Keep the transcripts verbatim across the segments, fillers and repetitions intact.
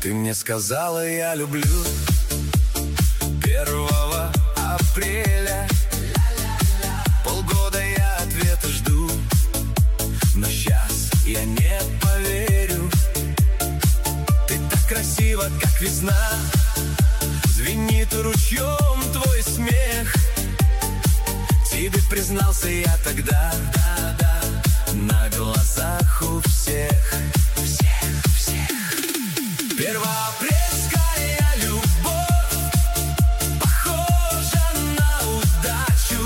Ты мне сказала, я люблю первого апреля. Полгода я ответа жду, но сейчас я не поверю. Ты так красива, как весна, звенит ручьем твой смех. Тебе признался я тогда, да, да, на глазах у всех. Всех, всех. Первоапрельская любовь похожа на удачу.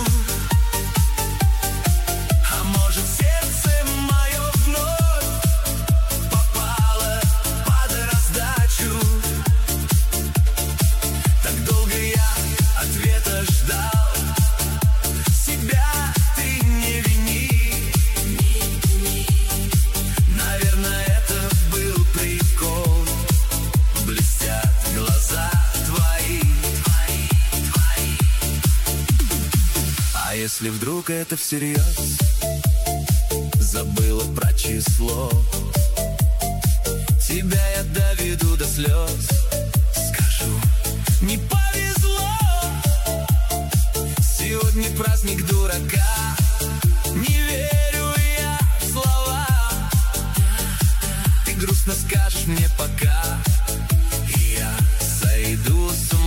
А может, сердце мое вновь попало под раздачу. Так долго я ответа ждал. Себя ты не вини. Наверное, это был прикол. Блестят глаза твои, твои, твои. А если вдруг это всерьез, забыла про число, тебя я доведу до слез. Скажу, не повезло. Сегодня праздник дурака, не верю я в слова. Ты грустно скажешь мне пока, и я сойду с ума.